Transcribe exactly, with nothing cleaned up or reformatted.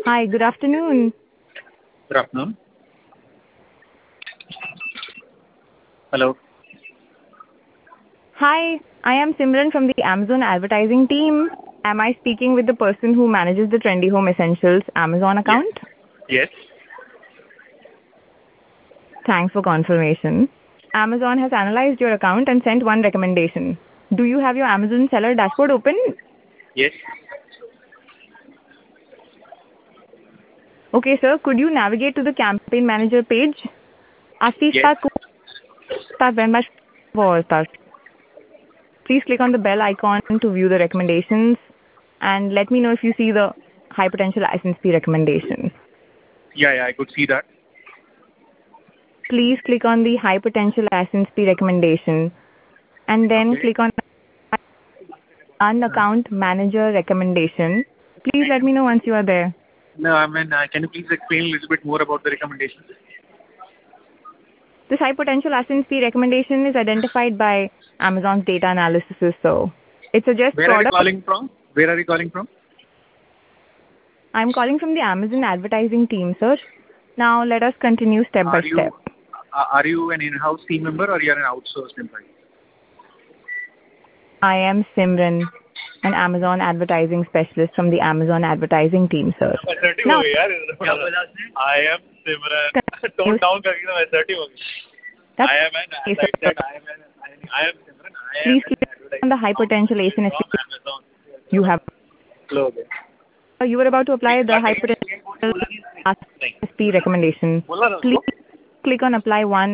Hi, good afternoon. Good afternoon. Hello. Hi, I am Simran from the Amazon advertising team. Am I speaking with the person who manages the Trendy Home Essentials Amazon Yes. account? Yes. Thanks for confirmation. Amazon has analyzed your account and sent one recommendation. Do you have your Amazon seller dashboard open? Yes. Okay, sir, could you navigate to the campaign manager page? Así Yes. está, está bien más voltas. Please click on the bell icon to view the recommendations and let me know if you see the high potential license fee recommendation. Yeah, yeah, I could see that. Please click on the high potential license fee recommendation and then Okay. click on an account manager recommendation. Please let me know once you are there. No, I mean, uh, can you please explain a little bit more about the recommendations? This high potential license fee recommendation is identified by Amazon's data analysis. So it suggests Where are you product. calling from? Where are you calling from? I'm calling from the Amazon advertising team, sir. Now let us continue step by Are you step. uh, are you an in-house team member or you are an outsourced employee? I am Simran, an Amazon advertising specialist from the Amazon advertising team, sir. assertive Now, हो गई यार क्या बोला आपने? I am Simran. Tone down करके ना assertive हो गई. that's I am an, as okay, I sir. said, I am an, I am Simran. I am Please an click on the advertising high potential A S N S from P Amazon. you have. Slow हो गया. You were about to apply the high potential नहीं S P recommendation. बोला ना Please उसको. click on apply one